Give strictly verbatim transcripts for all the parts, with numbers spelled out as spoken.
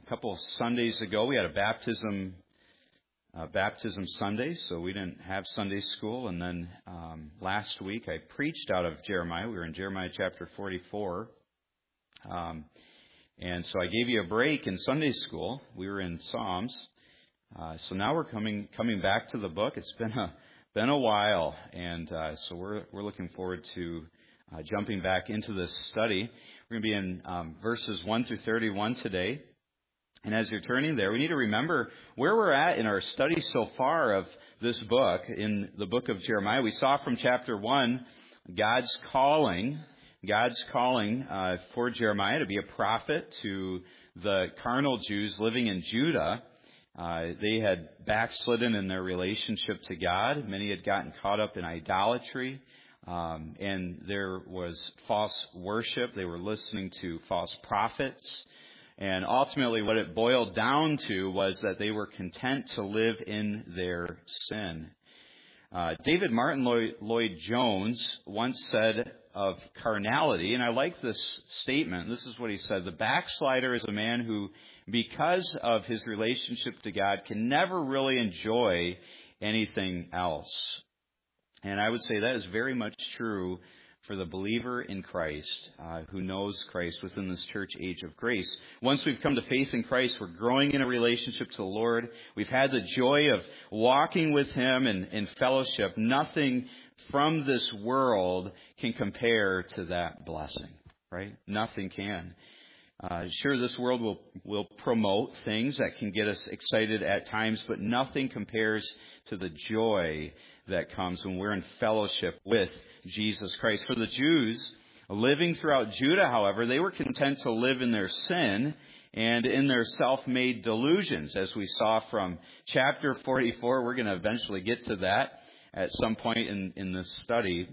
a couple of Sundays ago, we had a baptism uh, baptism Sunday, so we didn't have Sunday school. And then um, last week, I preached out of Jeremiah. We were in Jeremiah chapter forty-four. Um, and so I gave you a break in Sunday school. We were in Psalms. Uh, so now we're coming coming back to the book. It's been a been a while, and uh, so we're we're looking forward to uh, jumping back into this study. We're going to be in um, verses one through thirty-one today. And as you're turning there, we need to remember where we're at in our study so far of this book, in the book of Jeremiah. We saw from chapter one, God's calling, God's calling uh, for Jeremiah to be a prophet to the carnal Jews living in Judah. Uh, they had backslidden in their relationship to God. Many had gotten caught up in idolatry. Um, and there was false worship. They were listening to false prophets. And ultimately what it boiled down to was that they were content to live in their sin. Uh, David Martin Lloyd, Lloyd Jones once said of carnality, and I like this statement. This is what he said: the backslider is a man who, because of his relationship to God, can never really enjoy anything else. And I would say that is very much true for the believer in Christ, uh, who knows Christ within this church age of grace. Once we've come to faith in Christ, we're growing in a relationship to the Lord. We've had the joy of walking with Him in, in fellowship. Nothing from this world can compare to that blessing, right? Nothing can. Uh, sure, this world will, will promote things that can get us excited at times, but nothing compares to the joy that comes when we're in fellowship with Jesus Christ. For the Jews living throughout Judah, however, they were content to live in their sin and in their self-made delusions. As we saw from chapter forty-four, we're going to eventually get to that at some point in, in this study.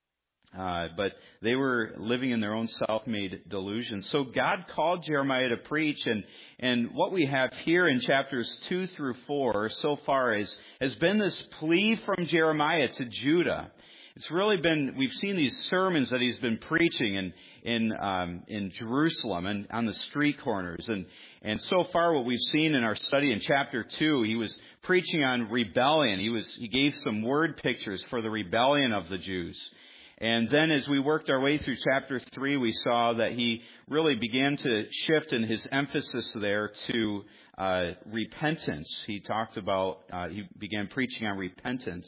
Uh, but they were living in their own self-made delusions. So God called Jeremiah to preach, and, and what we have here in chapters two through four so far is, has been this plea from Jeremiah to Judah. It's really been, we've seen these sermons that he's been preaching in, in, um, in Jerusalem and on the street corners. And, and so far what we've seen in our study in chapter two, he was preaching on rebellion. He was, he gave some word pictures for the rebellion of the Jews. And then as we worked our way through chapter three, we saw that he really began to shift in his emphasis there to uh, repentance. He talked about, uh, he began preaching on repentance.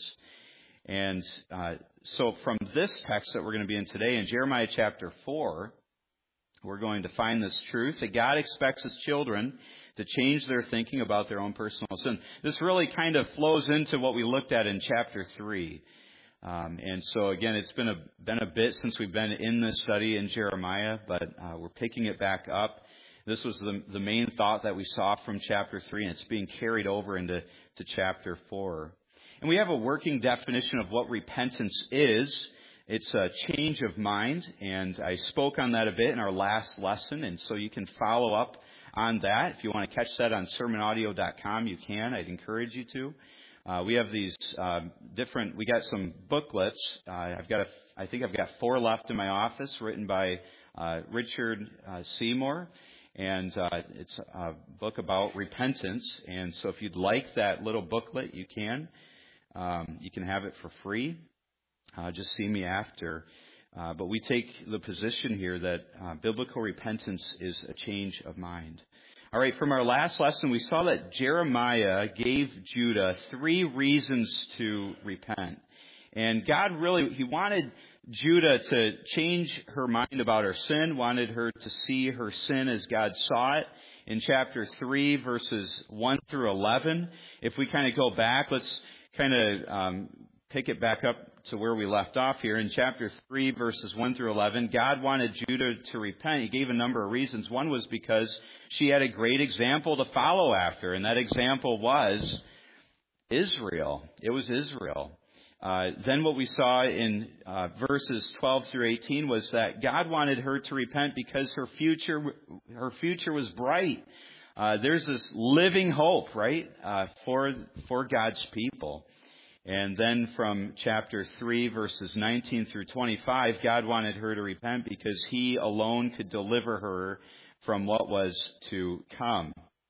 And uh, so from this text that we're going to be in today, in Jeremiah chapter four, we're going to find this truth that God expects His children to change their thinking about their own personal sin. This really kind of flows into what we looked at in chapter three. Um, and so again, it's been a been a bit since we've been in this study in Jeremiah, but uh, we're picking it back up. This was the the main thought that we saw from chapter three, and it's being carried over into to chapter four. And we have a working definition of what repentance is. It's a change of mind, and I spoke on that a bit in our last lesson, and so you can follow up on that. If you want to catch that on sermon audio dot com, you can. I'd encourage you to. Uh, we have these uh, different, we got some booklets. Uh, I've got, a, I think I've got four left in my office, written by uh, Richard uh, Seymour. And uh, it's a book about repentance. And so if you'd like that little booklet, you can. Um, you can have it for free. Uh, just see me after. Uh, but we take the position here that uh, biblical repentance is a change of mind. All right, from our last lesson, we saw that Jeremiah gave Judah three reasons to repent. And God really, He wanted Judah to change her mind about her sin, wanted her to see her sin as God saw it. In chapter three, verses one through eleven, if we kind of go back, let's kind of um, pick it back up to where we left off here. In chapter three, verses one through eleven, God wanted Judah to repent. He gave a number of reasons. One was because she had a great example to follow after, and that example was Israel. It was Israel. Uh, then what we saw in uh, verses twelve through eighteen was that God wanted her to repent because her future, her future was bright. Uh, there's this living hope, right, uh, for for God's people. And then from chapter three, verses nineteen through twenty-five, God wanted her to repent because He alone could deliver her from what was to come.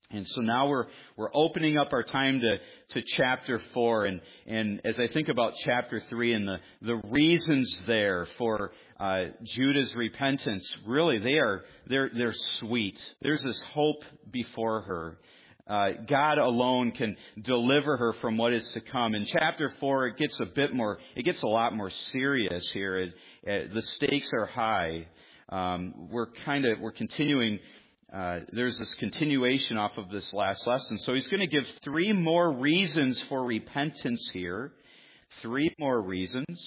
And so now we're we're opening up our time to, to chapter four, and, and as I think about chapter three and the, the reasons there for uh, Judah's repentance, really they are they're they're sweet. There's this hope before her. Uh, God alone can deliver her from what is to come. In chapter four, it gets a bit more, it gets a lot more serious here. It, it, the stakes are high. Um, we're kind of we're continuing. Uh, there's this continuation off of this last lesson. So he's going to give three more reasons for repentance here. Three more reasons.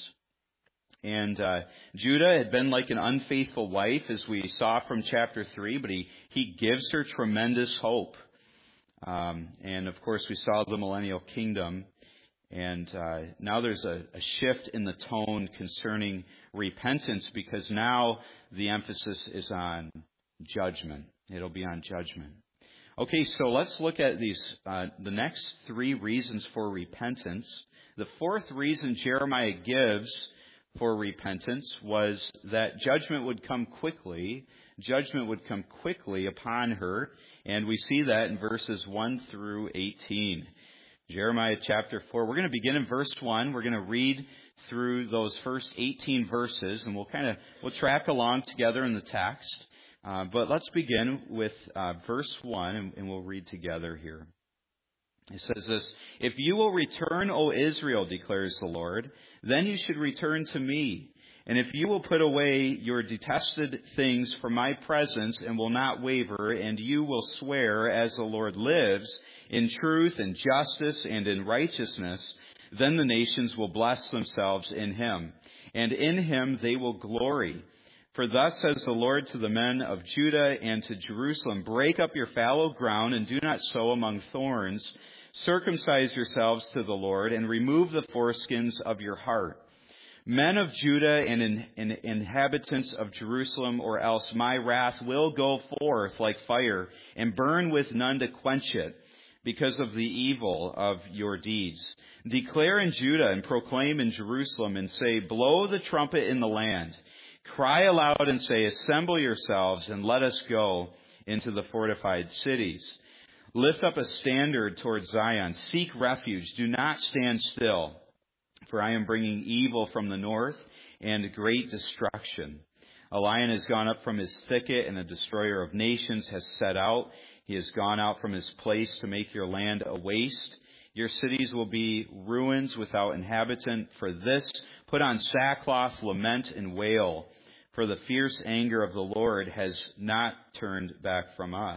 And uh, Judah had been like an unfaithful wife, as we saw from chapter three, but he, he gives her tremendous hope. Um, and, of course, we saw the millennial kingdom. And uh, now there's a, a shift in the tone concerning repentance, because now the emphasis is on judgment. It'll be on judgment. Okay, so let's look at these, uh, the next three reasons for repentance. The fourth reason Jeremiah gives for repentance was that judgment would come quickly. Judgment would come quickly upon her. And we see that in verses one through eighteen. Jeremiah chapter four. We're going to begin in verse one. We're going to read through those first eighteen verses, and we'll kind of, we'll track along together in the text. Uh, but let's begin with uh, verse one, and, and we'll read together here. It says this: "If you will return, O Israel, declares the Lord, then you should return to me. And if you will put away your detested things from my presence and will not waver, and you will swear, as the Lord lives, in truth and justice and in righteousness, then the nations will bless themselves in him, and in him they will glory. For thus says the Lord to the men of Judah and to Jerusalem, break up your fallow ground and do not sow among thorns. Circumcise yourselves to the Lord and remove the foreskins of your heart. Men of Judah and in, in, inhabitants of Jerusalem, or else my wrath will go forth like fire and burn with none to quench it, because of the evil of your deeds. Declare in Judah and proclaim in Jerusalem and say, blow the trumpet in the land. Cry aloud and say, assemble yourselves and let us go into the fortified cities. Lift up a standard toward Zion. Seek refuge. Do not stand still. For I am bringing evil from the north and great destruction. A lion has gone up from his thicket, and a destroyer of nations has set out. He has gone out from his place to make your land a waste. Your cities will be ruins without inhabitant. For this, put on sackcloth, lament, and wail. For the fierce anger of the Lord has not turned back from us.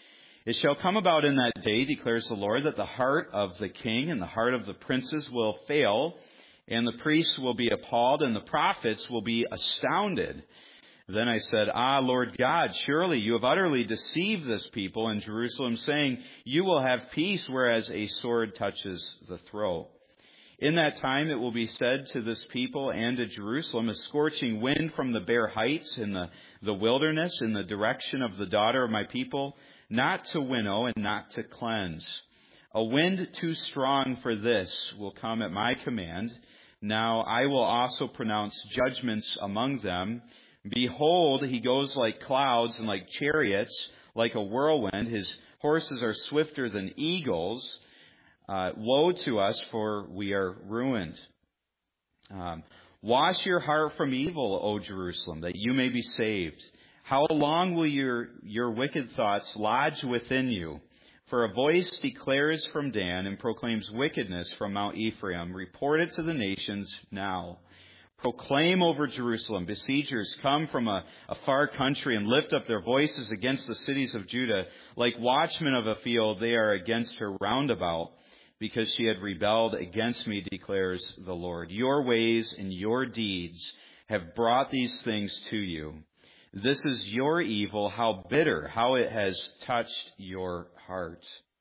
It shall come about in that day, declares the Lord, that the heart of the king and the heart of the princes will fail, and the priests will be appalled, and the prophets will be astounded. Then I said, Ah, Lord God, surely you have utterly deceived this people in Jerusalem, saying, you will have peace, whereas a sword touches the throat. In that time it will be said to this people and to Jerusalem, a scorching wind from the bare heights in the, the wilderness, in the direction of the daughter of my people, not to winnow and not to cleanse. A wind too strong for this will come at my command. Now I will also pronounce judgments among them. Behold, he goes like clouds and like chariots, like a whirlwind. His horses are swifter than eagles. Uh, woe to us, for we are ruined. Um, Wash your heart from evil, O Jerusalem, that you may be saved. How long will your, your wicked thoughts lodge within you? For a voice declares from Dan and proclaims wickedness from Mount Ephraim. Report it to the nations now. Proclaim over Jerusalem. Besiegers come from a, a far country and lift up their voices against the cities of Judah. Like watchmen of a field, they are against her round about, because she had rebelled against me, declares the Lord. Your ways and your deeds have brought these things to you. This is your evil, how bitter, how it has touched your heart.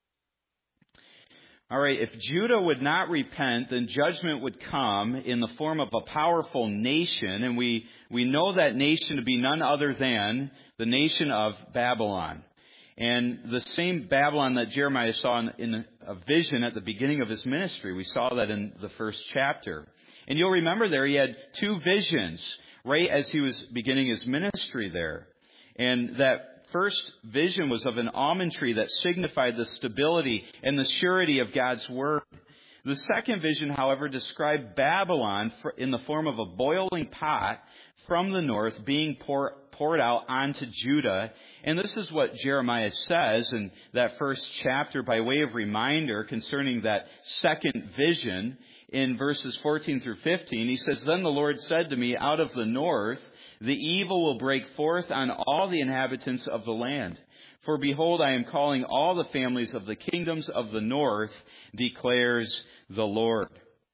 All right, if Judah would not repent, then judgment would come in the form of a powerful nation, and we, we know that nation to be none other than the nation of Babylon. And the same Babylon that Jeremiah saw in, in a vision at the beginning of his ministry. We saw that in the first chapter. And you'll remember there he had two visions right as he was beginning his ministry there. And that first vision was of an almond tree that signified the stability and the surety of God's word. The second vision, however, described Babylon in the form of a boiling pot from the north being pour, poured out onto Judah. And this is what Jeremiah says in that first chapter by way of reminder concerning that second vision in verses fourteen through fifteen. He says, "Then the Lord said to me, out of the north, the evil will break forth on all the inhabitants of the land. For behold, I am calling all the families of the kingdoms of the north, declares the Lord."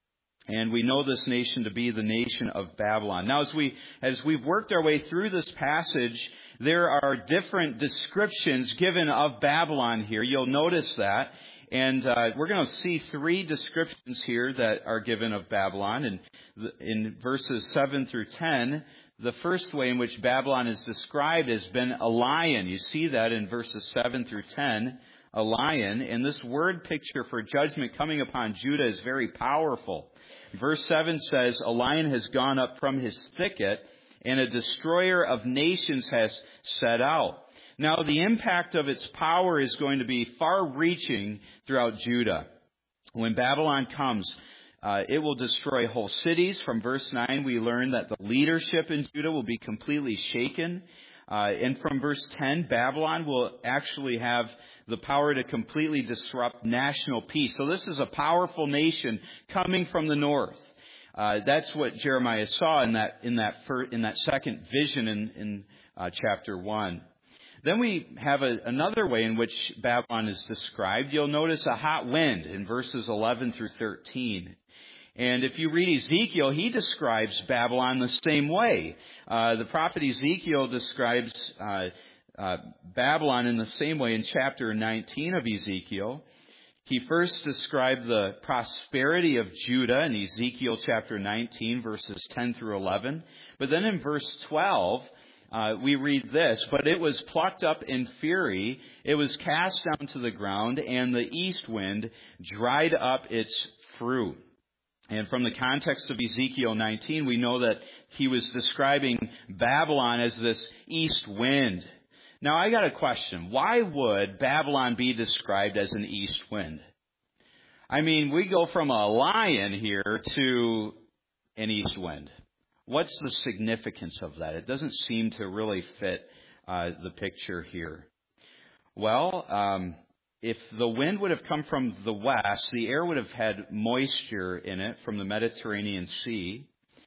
And we know this nation to be the nation of Babylon. Now, as we, as we've worked our way through this passage, there are different descriptions given of Babylon here. You'll notice that. And uh, we're going to see three descriptions here that are given of Babylon. And in verses seven through ten, the first way in which Babylon is described has been a lion. You see that in verses seven through ten, a lion. And this word picture for judgment coming upon Judah is very powerful. Verse seven says, "A lion has gone up from his thicket, and a destroyer of nations has set out." Now, the impact of its power is going to be far-reaching throughout Judah. When Babylon comes, uh, it will destroy whole cities. From verse nine, we learn that the leadership in Judah will be completely shaken. Uh, and from verse ten, Babylon will actually have the power to completely disrupt national peace. So this is a powerful nation coming from the north. Uh, that's what Jeremiah saw in that in that first, in that second vision in, in uh, chapter one. Then we have a, another way in which Babylon is described. You'll notice a hot wind in verses eleven through thirteen. And if you read Ezekiel, he describes Babylon the same way. Uh, the prophet Ezekiel describes uh, uh, Babylon in the same way in chapter nineteen of Ezekiel. He first described the prosperity of Judah in Ezekiel chapter nineteen, verses ten through eleven. But then in verse twelve, uh, we read this, "But it was plucked up in fury, it was cast down to the ground, and the east wind dried up its fruit." And from the context of Ezekiel nineteen, we know that he was describing Babylon as this east wind. Now, I got a question. Why would Babylon be described as an east wind? I mean, we go from a lion here to an east wind. What's the significance of that? It doesn't seem to really fit uh, the picture here. Well, um, if the wind would have come from the west, the air would have had moisture in it from the Mediterranean Sea.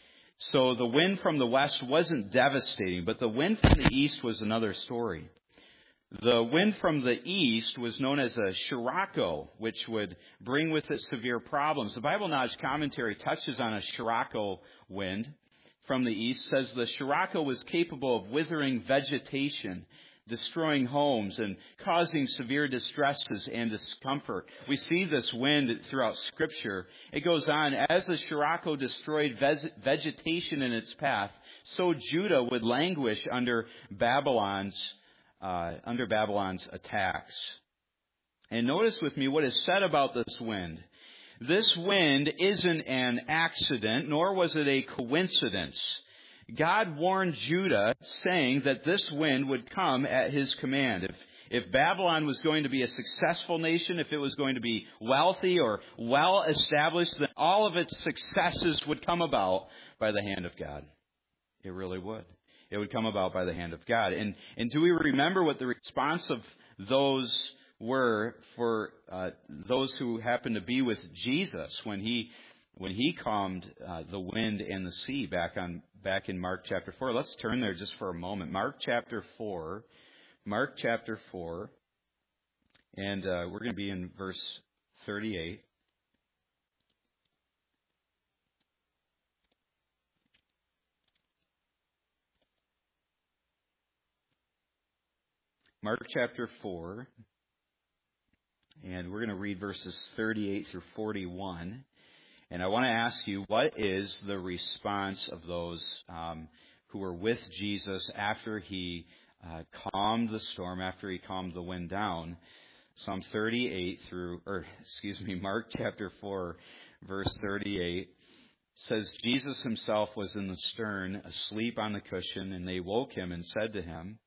So the wind from the west wasn't devastating, but the wind from the east was another story. The wind from the east was known as a Scirocco, which would bring with it severe problems. The Bible Knowledge Commentary touches on a Scirocco wind from the east, says the Scirocco was capable of withering vegetation, destroying homes, and causing severe distresses and discomfort. We see this wind throughout Scripture. It goes on, as the Scirocco destroyed vegetation in its path, so Judah would languish under Babylon's uh, under Babylon's attacks. And notice with me what is said about this wind. This wind isn't an accident, nor was it a coincidence. God warned Judah, saying that this wind would come at his command. If, if Babylon was going to be a successful nation, if it was going to be wealthy or well established, then all of its successes would come about by the hand of God. It really would. It would come about by the hand of God. And, and do we remember what the response of those were for uh, those who happened to be with Jesus when he when he calmed uh, the wind and the sea back on back in Mark chapter four? Let's turn there just for a moment. Mark chapter four. Mark chapter four. And uh, we're going to be in verse thirty-eight. Mark chapter four. And we're going to read verses thirty-eight through forty-one. And I want to ask you, what is the response of those um, who were with Jesus after he uh, calmed the storm, after he calmed the wind down? Psalm thirty-eight through, or excuse me, Mark chapter four, verse thirty-eight says, Jesus himself was in the stern, asleep on the cushion, and they woke him and said to him,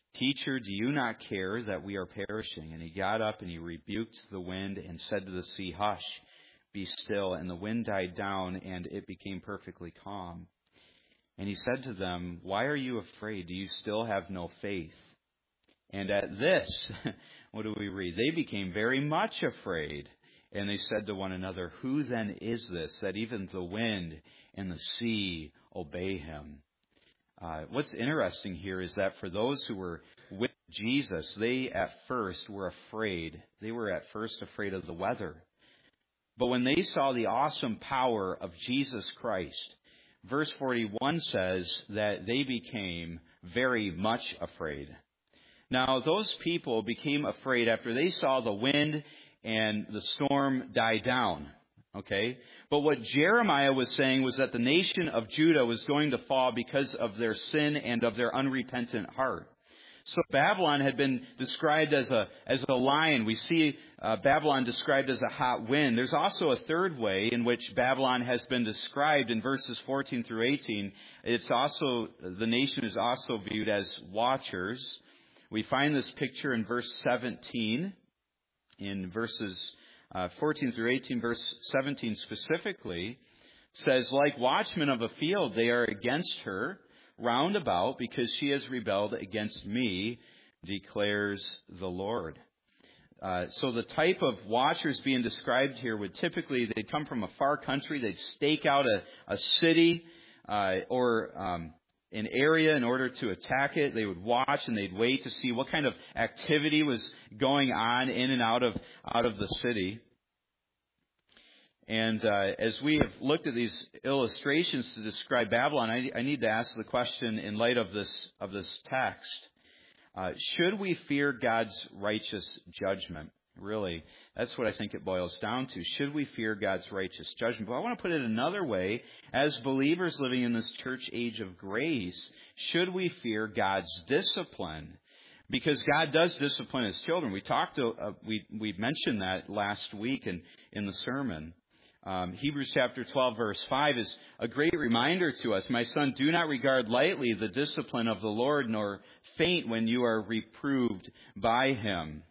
"Teacher, do you not care that we are perishing?" And he got up and he rebuked the wind and said to the sea, "Hush, be still." And the wind died down and it became perfectly calm. And he said to them, "Why are you afraid? Do you still have no faith?" And at this, what do we read? They became very much afraid. And they said to one another, "Who then is this that even the wind and the sea obey him?" Uh, what's interesting here is that for those who were with Jesus, they at first were afraid. They were at first afraid of the weather. But when they saw the awesome power of Jesus Christ, verse forty-one says that they became very much afraid. Now, those people became afraid after they saw the wind and the storm die down. Okay? But what Jeremiah was saying was that the nation of Judah was going to fall because of their sin and of their unrepentant heart. So Babylon had been described as a as a lion. We see uh, Babylon described as a hot wind. There's also a third way in which Babylon has been described in verses fourteen through eighteen. It's also, the nation is also viewed as watchers. We find this picture in verse seventeen, in verses uh, fourteen through eighteen. Verse seventeen specifically says, "Like watchmen of a field, they are against her round about, because she has rebelled against me, declares the Lord." Uh, so the type of watchers being described here would typically, they'd come from a far country, they'd stake out a, a city uh, or um, an area in order to attack it. They would watch and they'd wait to see what kind of activity was going on in and out of out of the city. And uh, as we have looked at these illustrations to describe Babylon, I, I need to ask the question in light of this of this text: uh, should we fear God's righteous judgment? Really, that's what I think it boils down to. Should we fear God's righteous judgment? But I want to put it another way: as believers living in this church age of grace, should we fear God's discipline? Because God does discipline His children. We talked, to, uh, we we mentioned that last week in in the sermon. Um, Hebrews chapter twelve, verse five is a great reminder to us. "My son, do not regard lightly the discipline of the Lord, nor faint when you are reproved by Him."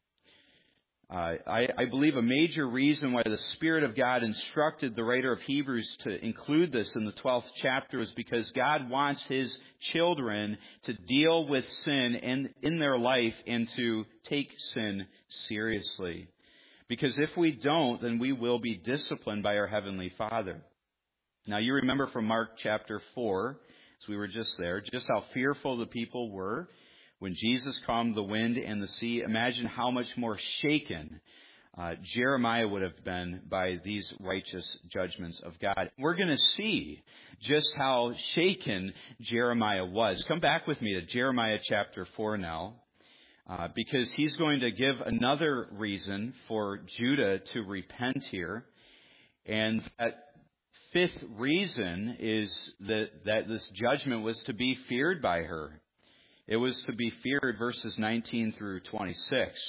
Uh, I, I believe a major reason why the Spirit of God instructed the writer of Hebrews to include this in the twelfth chapter is because God wants His children to deal with sin in, in their life and to take sin seriously. Because if we don't, then we will be disciplined by our Heavenly Father. Now, you remember from Mark chapter four, as we were just there, just how fearful the people were when Jesus calmed the wind and the sea. Imagine how much more shaken uh, Jeremiah would have been by these righteous judgments of God. We're going to see just how shaken Jeremiah was. Come back with me to Jeremiah chapter four now. Uh, because he's going to give another reason for Judah to repent here. And that fifth reason is that, that this judgment was to be feared by her. It was to be feared, verses nineteen through twenty-six.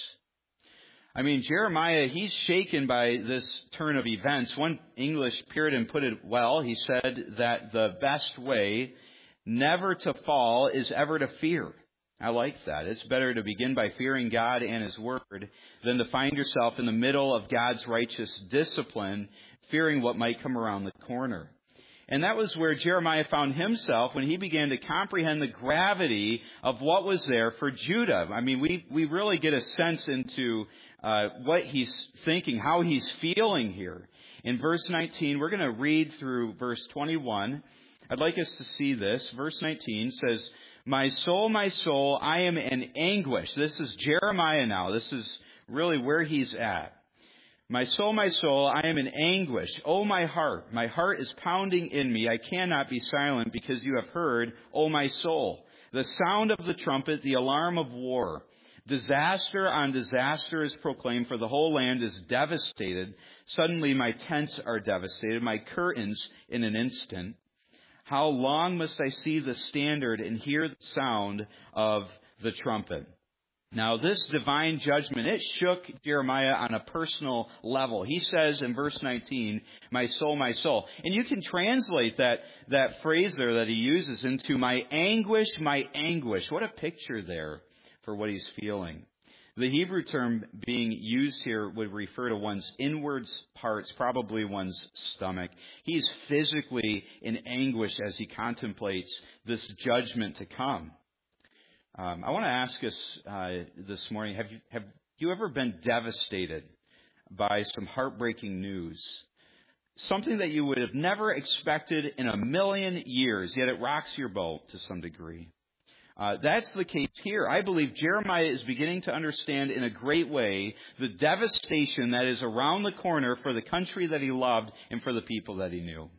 I mean, Jeremiah, he's shaken by this turn of events. One English Puritan put it well. He said that the best way never to fall is ever to fear. I like that. It's better to begin by fearing God and His Word than to find yourself in the middle of God's righteous discipline, fearing what might come around the corner. And that was where Jeremiah found himself when he began to comprehend the gravity of what was there for Judah. I mean, we, we really get a sense into uh, what he's thinking, how he's feeling here. In verse nineteen, we're going to read through verse twenty-one. I'd like us to see this. Verse nineteen says, "My soul, my soul, I am in anguish." This is Jeremiah now. This is really where he's at. "My soul, my soul, I am in anguish. O my heart, my heart is pounding in me. I cannot be silent because you have heard, O my soul, the sound of the trumpet, the alarm of war. Disaster on disaster is proclaimed, for the whole land is devastated. Suddenly my tents are devastated, my curtains in an instant. How long must I see the standard and hear the sound of the trumpet?" Now, this divine judgment, it shook Jeremiah on a personal level. He says in verse nineteen, "My soul, my soul." And you can translate that, that phrase there that he uses into "my anguish, my anguish." What a picture there for what he's feeling. The Hebrew term being used here would refer to one's inward parts, probably one's stomach. He's physically in anguish as he contemplates this judgment to come. Um, I want to ask us uh, this morning, have you, have you ever been devastated by some heartbreaking news? Something that you would have never expected in a million years, yet it rocks your boat to some degree. Uh, that's the case here. I believe Jeremiah is beginning to understand in a great way the devastation that is around the corner for the country that he loved and for the people that he knew.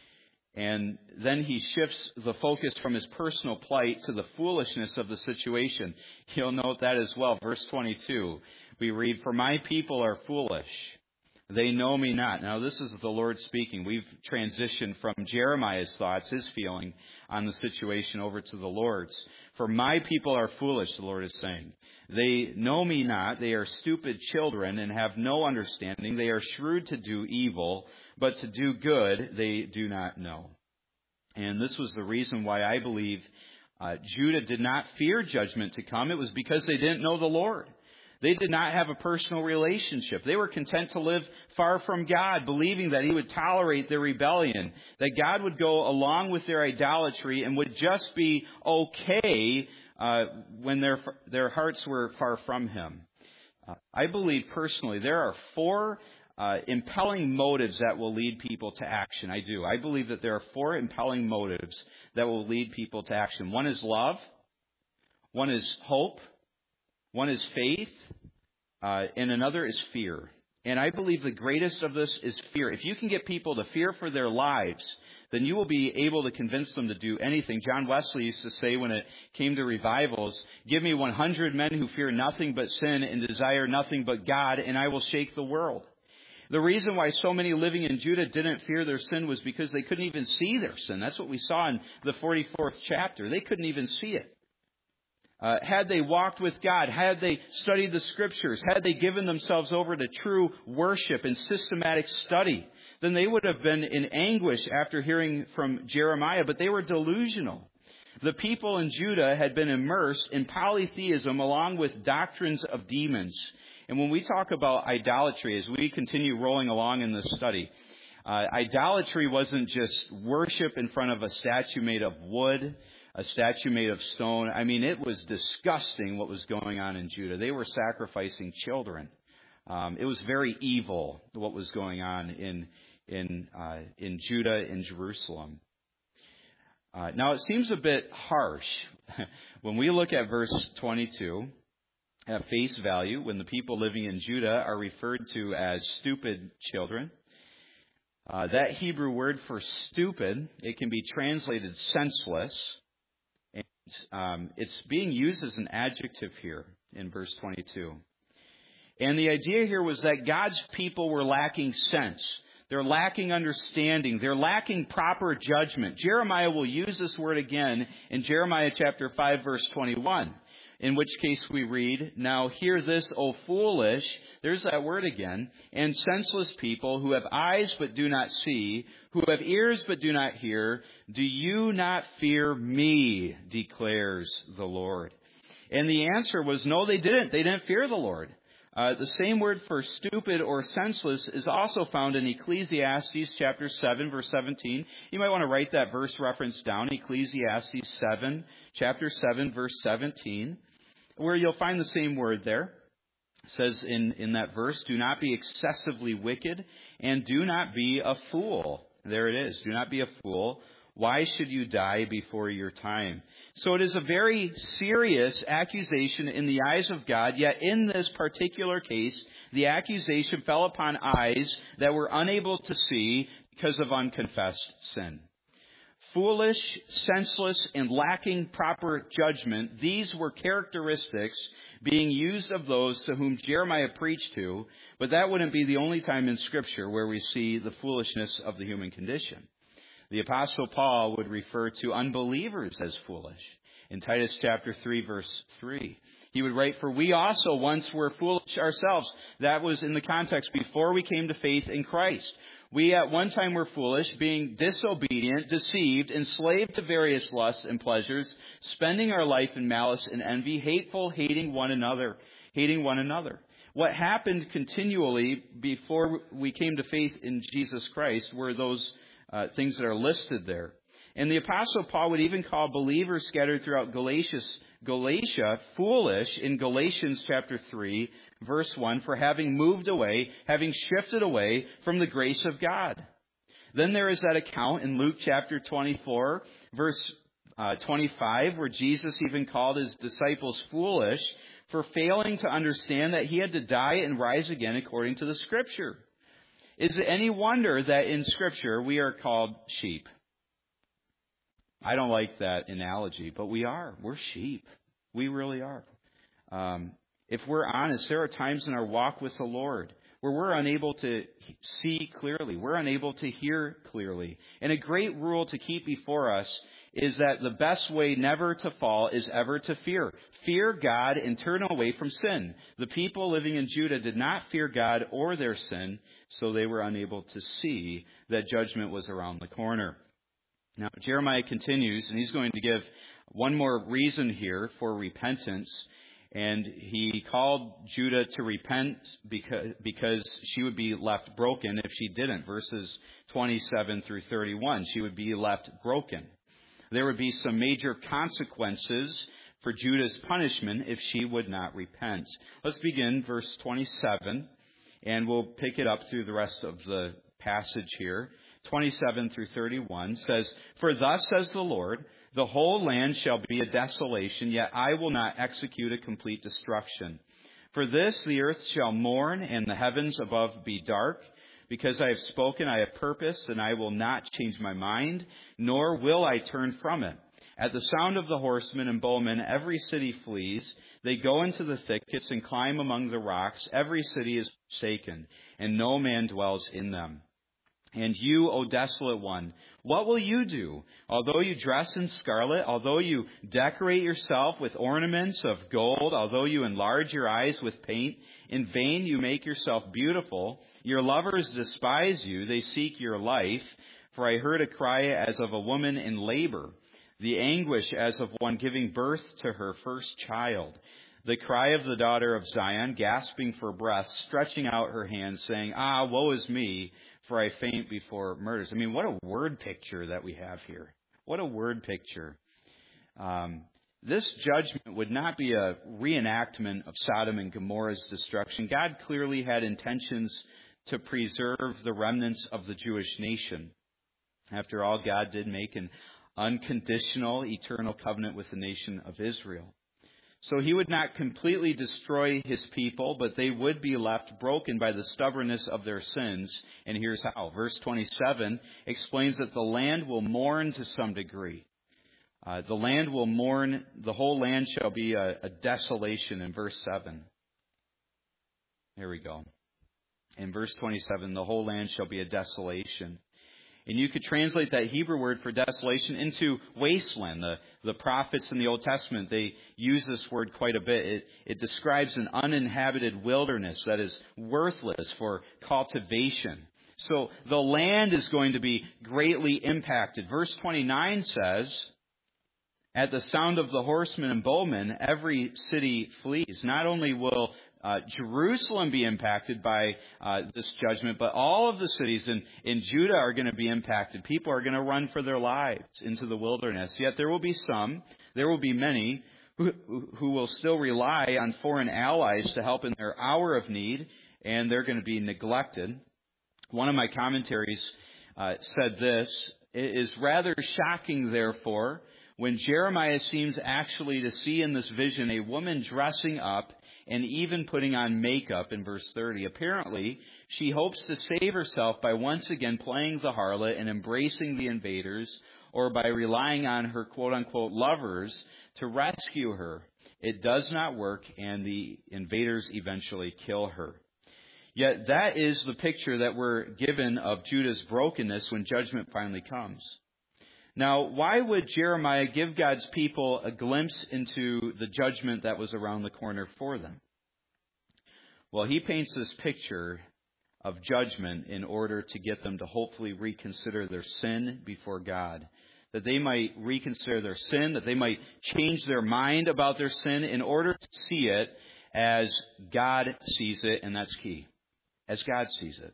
And then he shifts the focus from his personal plight to the foolishness of the situation. You'll note that as well. Verse twenty-two, we read, "For my people are foolish. They know me not." Now, this is the Lord speaking. We've transitioned from Jeremiah's thoughts, his feeling on the situation, over to the Lord's. "For my people are foolish," the Lord is saying. "They know me not. They are stupid children and have no understanding. They are shrewd to do evil, but to do good they do not know." And this was the reason why I believe uh, Judah did not fear judgment to come. It was because they didn't know the Lord. They did not have a personal relationship. They were content to live far from God, believing that He would tolerate their rebellion, that God would go along with their idolatry and would just be okay uh, when their their hearts were far from Him. Uh, I believe personally there are four uh, impelling motives that will lead people to action. I do. I believe that there are four impelling motives that will lead people to action. One is love. One is hope. One is faith, uh, and another is fear. And I believe the greatest of this is fear. If you can get people to fear for their lives, then you will be able to convince them to do anything. John Wesley used to say when it came to revivals, "Give me one hundred men who fear nothing but sin and desire nothing but God, and I will shake the world." The reason why so many living in Judah didn't fear their sin was because they couldn't even see their sin. That's what we saw in the forty-fourth chapter. They couldn't even see it. Uh, had they walked with God, had they studied the Scriptures, had they given themselves over to true worship and systematic study, then they would have been in anguish after hearing from Jeremiah, but they were delusional. The people in Judah had been immersed in polytheism along with doctrines of demons. And when we talk about idolatry, as we continue rolling along in this study, uh, idolatry wasn't just worship in front of a statue made of wood, a statue made of stone. I mean, it was disgusting what was going on in Judah. They were sacrificing children. Um, it was very evil what was going on in in uh, in Judah, in Jerusalem. Uh, now, it seems a bit harsh when we look at verse twenty-two at face value, when the people living in Judah are referred to as stupid children. Uh, that Hebrew word for stupid, it can be translated senseless. And um, it's being used as an adjective here in verse twenty-two. And the idea here was that God's people were lacking sense. They're lacking understanding. They're lacking proper judgment. Jeremiah will use this word again in Jeremiah chapter five, verse twenty-one. In which case we read, "Now hear this, O foolish," there's that word again, "and senseless people who have eyes but do not see, who have ears but do not hear. Do you not fear me, declares the Lord?" And the answer was no, they didn't. They didn't fear the Lord. Uh, the same word for stupid or senseless is also found in Ecclesiastes chapter seven, verse seventeen. You might want to write that verse reference down, Ecclesiastes seven, chapter seven, verse seventeen, where you'll find the same word there. It says in, in that verse, "Do not be excessively wicked, and do not be a fool." There it is. Do not be a fool. Why should you die before your time? So it is a very serious accusation in the eyes of God, yet in this particular case, the accusation fell upon eyes that were unable to see because of unconfessed sin. Foolish, senseless, and lacking proper judgment, these were characteristics being used of those to whom Jeremiah preached to, but that wouldn't be the only time in Scripture where we see the foolishness of the human condition. The Apostle Paul would refer to unbelievers as foolish. In Titus chapter three, verse three, he would write, "For we also once were foolish ourselves." That was in the context before we came to faith in Christ. We at one time were foolish, being disobedient, deceived, enslaved to various lusts and pleasures, spending our life in malice and envy, hateful, hating one another, hating one another. What happened continually before we came to faith in Jesus Christ were those uh, things that are listed there. And the Apostle Paul would even call believers scattered throughout Galatia, Galatia foolish in Galatians chapter three, verse one, for having moved away, having shifted away from the grace of God. Then there is that account in Luke chapter twenty-four, verse uh, twenty-five, where Jesus even called his disciples foolish for failing to understand that he had to die and rise again according to the Scripture. Is it any wonder that in Scripture we are called sheep? I don't like that analogy, but we are. We're sheep. We really are. Um, if we're honest, there are times in our walk with the Lord where we're unable to see clearly. We're unable to hear clearly. And a great rule to keep before us is that the best way never to fall is ever to fear. Fear God and turn away from sin. The people living in Judah did not fear God or their sin, so they were unable to see that judgment was around the corner. Now, Jeremiah continues, and he's going to give one more reason here for repentance. And he called Judah to repent because, because she would be left broken if she didn't. Verses twenty-seven through thirty-one, she would be left broken. There would be some major consequences for Judah's punishment if she would not repent. Let's begin verse twenty-seven, and we'll pick it up through the rest of the passage here. twenty-seven through thirty-one says, "For thus says the Lord, the whole land shall be a desolation, yet I will not execute a complete destruction. For this the earth shall mourn, and the heavens above be dark. Because I have spoken, I have purposed, and I will not change my mind, nor will I turn from it. At the sound of the horsemen and bowmen, every city flees. They go into the thickets and climb among the rocks. Every city is forsaken, and no man dwells in them. And you, O desolate one, what will you do? Although you dress in scarlet, although you decorate yourself with ornaments of gold, although you enlarge your eyes with paint, in vain you make yourself beautiful. Your lovers despise you, they seek your life. For I heard a cry as of a woman in labor, the anguish as of one giving birth to her first child. The cry of the daughter of Zion, gasping for breath, stretching out her hands, saying, Ah, woe is me, for I faint before murders." I mean, what a word picture that we have here. What a word picture. Um, this judgment would not be a reenactment of Sodom and Gomorrah's destruction. God clearly had intentions to preserve the remnants of the Jewish nation. After all, God did make an unconditional, eternal covenant with the nation of Israel. So he would not completely destroy his people, but they would be left broken by the stubbornness of their sins. And here's how. Verse twenty-seven explains that the land will mourn to some degree. Uh, the land will mourn, the whole land shall be a, a desolation in verse seven. There we go. In verse twenty-seven, the whole land shall be a desolation. And you could translate that Hebrew word for desolation into wasteland. The, the prophets in the Old Testament, they use this word quite a bit. It, it describes an uninhabited wilderness that is worthless for cultivation. So the land is going to be greatly impacted. Verse twenty-nine says, "At the sound of the horsemen and bowmen, every city flees." Not only will Uh, Jerusalem be impacted by uh, this judgment, but all of the cities in, in Judah are going to be impacted. People are going to run for their lives into the wilderness. Yet there will be some, there will be many, who, who will still rely on foreign allies to help in their hour of need, and they're going to be neglected. One of my commentaries uh, said this: "It is rather shocking, therefore, when Jeremiah seems actually to see in this vision a woman dressing up and even putting on makeup," in verse thirty. Apparently, she hopes to save herself by once again playing the harlot and embracing the invaders, or by relying on her quote-unquote lovers to rescue her. It does not work, and the invaders eventually kill her. Yet that is the picture that we're given of Judah's brokenness when judgment finally comes. Now, why would Jeremiah give God's people a glimpse into the judgment that was around the corner for them? Well, he paints this picture of judgment in order to get them to hopefully reconsider their sin before God. That they might reconsider their sin, that they might change their mind about their sin in order to see it as God sees it, and that's key. As God sees it.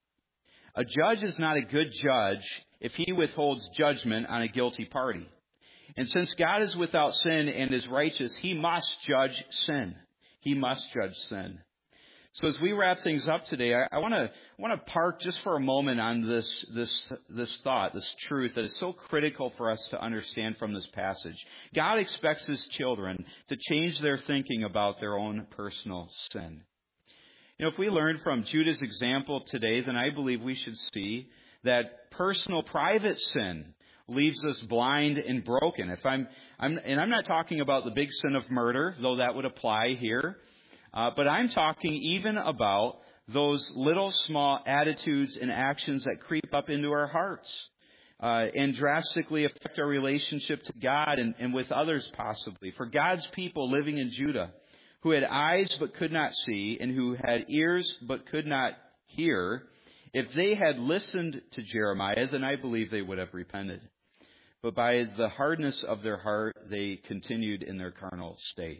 A judge is not a good judge if he withholds judgment on a guilty party. And since God is without sin and is righteous, he must judge sin. He must judge sin. So as we wrap things up today, I, I want to want to park just for a moment on this this this thought, this truth that is so critical for us to understand from this passage. God expects his children to change their thinking about their own personal sin. You know, if we learn from Judah's example today, then I believe we should see that personal, private sin leaves us blind and broken. If I'm, I'm and I'm not talking about the big sin of murder, though that would apply here. Uh, but I'm talking even about those little small attitudes and actions that creep up into our hearts uh, and drastically affect our relationship to God and, and with others possibly. For God's people living in Judah, who had eyes but could not see and who had ears but could not hear, if they had listened to Jeremiah, then I believe they would have repented. But by the hardness of their heart, they continued in their carnal state.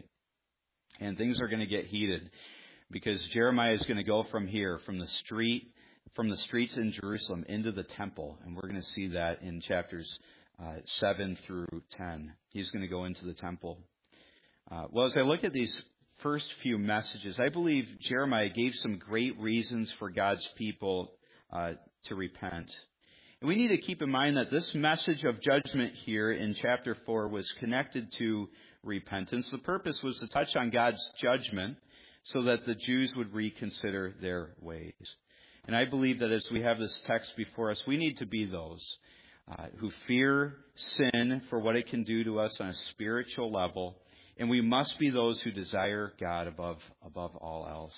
And things are going to get heated because Jeremiah is going to go from here, from the street, from the streets in Jerusalem into the temple. And we're going to see that in chapters uh, seven through ten. He's going to go into the temple. Uh, well, as I look at these first few messages, I believe Jeremiah gave some great reasons for God's people uh, to repent. And we need to keep in mind that this message of judgment here in chapter four was connected to repentance. The purpose was to touch on God's judgment so that the Jews would reconsider their ways. And I believe that as we have this text before us, we need to be those uh, who fear sin for what it can do to us on a spiritual level. And we must be those who desire God above, above all else.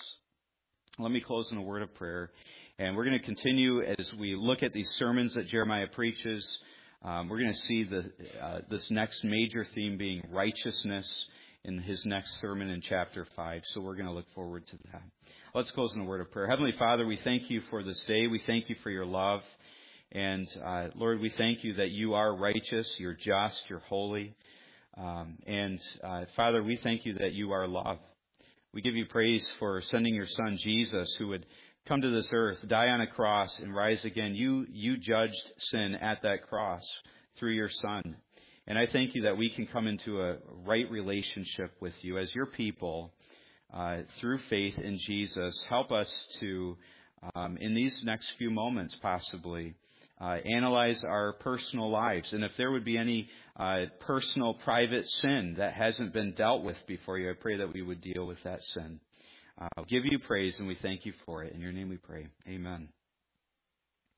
Let me close in a word of prayer. And we're going to continue as we look at these sermons that Jeremiah preaches. Um, we're going to see the, uh, this next major theme being righteousness in his next sermon in chapter five. So we're going to look forward to that. Let's close in a word of prayer. Heavenly Father, we thank you for this day. We thank you for your love. And uh, Lord, we thank you that you are righteous, you're just, you're holy. Um, and uh, Father, we thank you that you are love. We give you praise for sending your Son, Jesus, who would come to this earth, die on a cross, and rise again. You you judged sin at that cross through your Son. And I thank you that we can come into a right relationship with you as your people uh, through faith in Jesus. Help us to, um, in these next few moments possibly, uh, analyze our personal lives. And if there would be any uh, personal, private sin that hasn't been dealt with before you, I pray that we would deal with that sin. I'll give you praise, and we thank you for it. In your name we pray. Amen.